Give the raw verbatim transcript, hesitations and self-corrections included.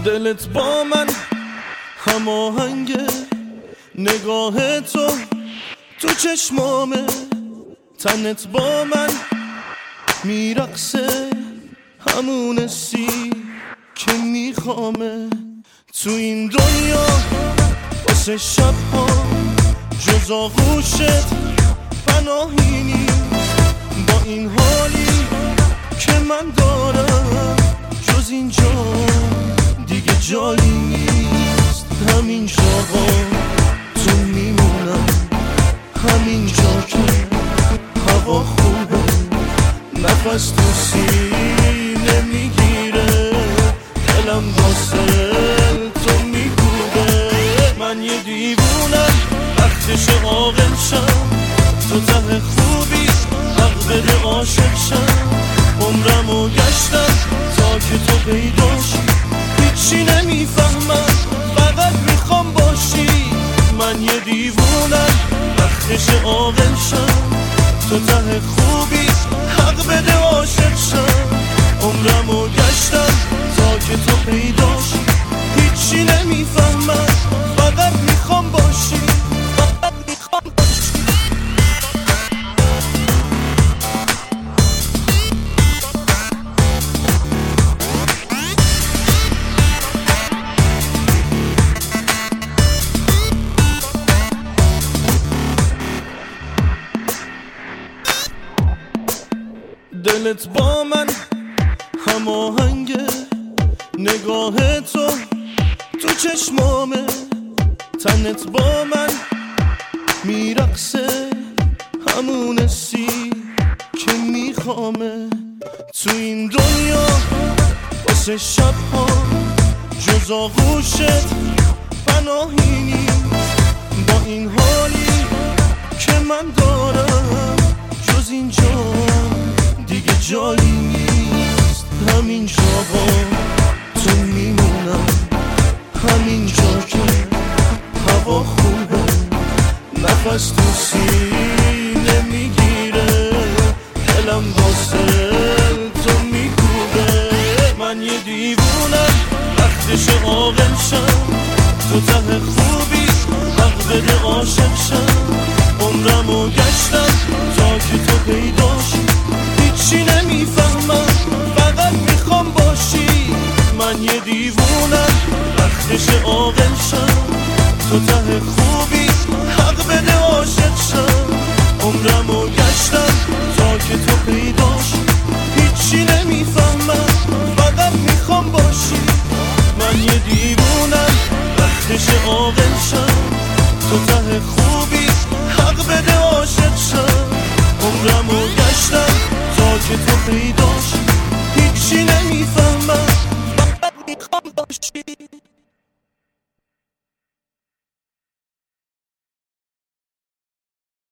دلت با من هماهنگه، نگاه تو تو چشمامه، تنت با من میرقصه، همون سی که میخوامه. تو این دنیا واسه شب ها جز آغوشت پناهی نیست، با این حالی که من دارم جز اینجا دیگه جایی نیست. همین جاها تو میمونم، همین جا که هوا خوبه، نفس تو سینه میگیره، دلم واسه تو میگوده. من یه دیوونم وقتش عاقل شم، تو ته خوبی حق بده عاشق شم. عمرمو گشتم تا که تو پیداش، هیچی نمیفهمم فقط میخوام باشی. من یه دیوونم وقتش عاقل شم، تو ته خوبی حق بده عاشق شم. عمرمو گشتم تا که تو پیداش، هیچی نمیفهمم فقط میخوام باشی، فقط میخوام باشی. دلت با من هماهنگه، نگاه تو تو چشمامه، تنت با من میرقصه، همون سی که میخوامه. تو این دنیا واسه شب ها جز آغوشت پناهی نیست، با این حالی که من دارم جز اینجا دیگه جایی نیست. همین جاها تو میمونم، همین جا که هوا خوبه، نفس تو سینه میگیره، دلم واسه تو میگوده. من یه دیوونم وقتش عاقل شم، تو ته خوبی حق بده عاشق شم. عمرمو گشتم تا که تو پیداش، هیچی نمیفهمم فقط میخوام باشی. من یه دیوونم وقتش عاقل شم، تو ته خوبی حق بده عاشق شم. عمرمو گشتم تا که تو پیداش، هیچی نمیفهمم فقط میخوام باشی. من یه دیوونم وقتش عاقل شم، تو ته